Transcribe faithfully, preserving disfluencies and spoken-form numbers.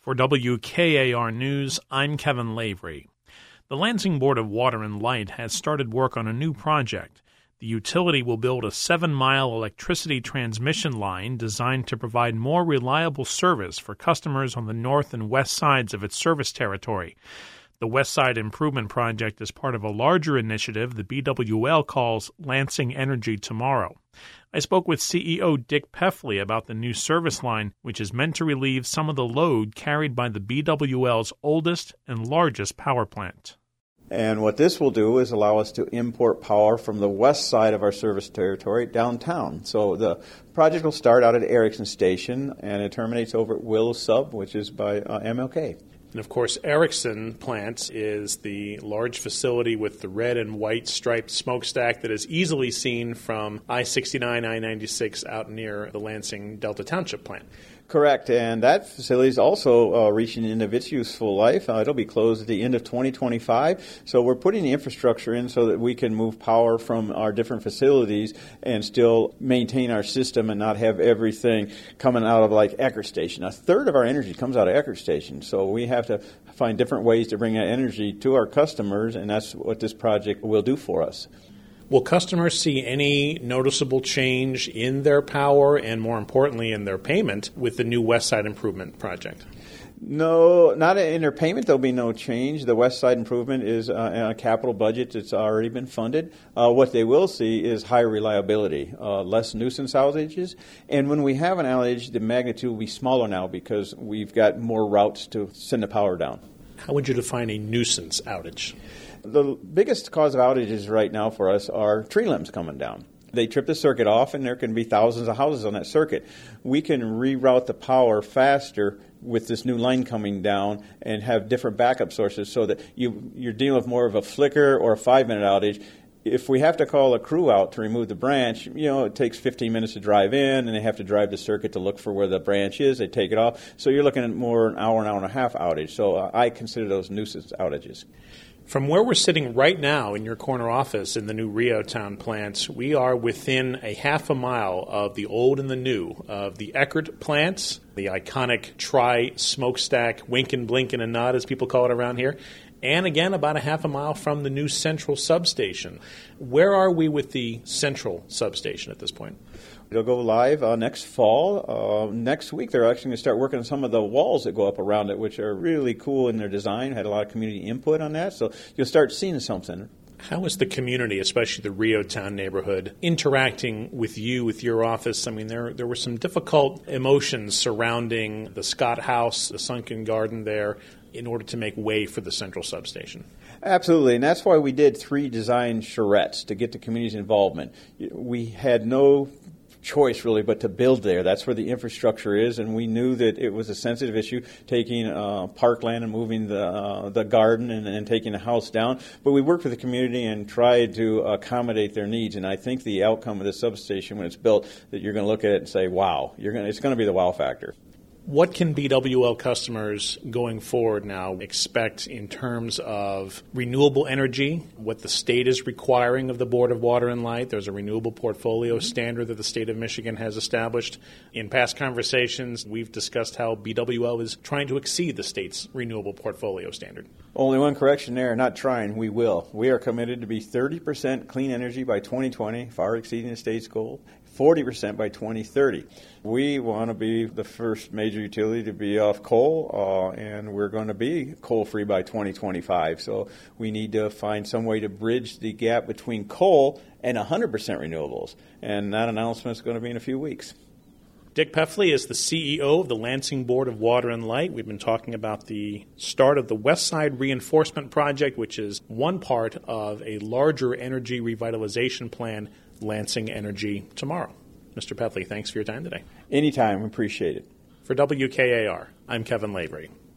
For W K A R News, I'm Kevin Lavery. The Lansing Board of Water and Light has started work on a new project. The utility will build a seven-mile electricity transmission line designed to provide more reliable service for customers on the north and west sides of its service territory. The West Side Improvement Project is part of a larger initiative the B W L calls Lansing Energy Tomorrow. I spoke with C E O Dick Peffley about the new service line, which is meant to relieve some of the load carried by the B W L's oldest and largest power plant. And what this will do is allow us to import power from the west side of our service territory downtown. So the project will start out at Erickson Station, and it terminates over at Wills Sub, which is by uh, M L K. And, of course, Erickson plant is the large facility with the red and white striped smokestack that is easily seen from I sixty-nine, I ninety-six out near the Lansing Delta Township plant. Correct, and that facility is also uh, reaching the end of its useful life. Uh, it'll be closed at the end of twenty twenty-five, so we're putting the infrastructure in so that we can move power from our different facilities and still maintain our system and not have everything coming out of like Eckerd Station. A third of our energy comes out of Eckerd Station, so we have to find different ways to bring that energy to our customers, and that's what this project will do for us. Will customers see any noticeable change in their power and, more importantly, in their payment with the new West Side Improvement Project? No, not in their payment. There'll be no change. The West Side Improvement is uh, a capital budget that's already been funded. Uh, what they will see is higher reliability, uh, less nuisance outages. And when we have an outage, the magnitude will be smaller now because we've got more routes to send the power down. How would you define a nuisance outage? The biggest cause of outages right now for us are tree limbs coming down. They trip the circuit off, and there can be thousands of houses on that circuit. We can reroute the power faster with this new line coming down and have different backup sources so that you, you're dealing with more of a flicker or a five-minute outage. If we have to call a crew out to remove the branch, you know, it takes fifteen minutes to drive in, and they have to drive the circuit to look for where the branch is. They take it off. So you're looking at more an hour, an hour and a half outage. So uh, I consider those nuisance outages. From where we're sitting right now in your corner office in the new Reotown plant, we are within a half a mile of the old and the new, of the Eckerd plant, the iconic tri-smokestack, wink and blink and a nod, as people call it around here, and again about a half a mile from the new central substation. Where are we with the central substation at this point? It'll go live uh, next fall. Uh, next week, they're actually going to start working on some of the walls that go up around it, which are really cool in their design. Had a lot of community input on that, so you'll start seeing something. How is the community, especially the Reotown neighborhood, interacting with you, with your office? I mean, there there were some difficult emotions surrounding the Scott House, the sunken garden there, in order to make way for the central substation. Absolutely, and that's why we did three design charrettes to get the community's involvement. We had no choice really but to build there. That's where the infrastructure is, and we knew that it was a sensitive issue, taking uh, parkland and moving the uh, the garden and, and taking the house down. But we worked with the community and tried to accommodate their needs, and I think the outcome of the substation when it's built, that you're going to look at it and say, wow, you're going to, it's going to be the wow factor. What can B W L customers going forward now expect in terms of renewable energy, what the state is requiring of the Board of Water and Light? There's a renewable portfolio standard that the state of Michigan has established. In past conversations, we've discussed how B W L is trying to exceed the state's renewable portfolio standard. Only one correction there, not trying, we will. We are committed to be thirty percent clean energy by twenty twenty, far exceeding the state's goal, forty percent by twenty thirty. We want to be the first major utility to be off coal, uh, and we're going to be coal-free by twenty twenty-five. So we need to find some way to bridge the gap between coal and one hundred percent renewables, and that announcement is going to be in a few weeks. Dick Peffley is the C E O of the Lansing Board of Water and Light. We've been talking about the start of the West Side Reinforcement Project, which is one part of a larger energy revitalization plan, Lansing Energy Tomorrow. Mister Peffley, thanks for your time today. Anytime. Appreciate it. For W K A R, I'm Kevin Lavery.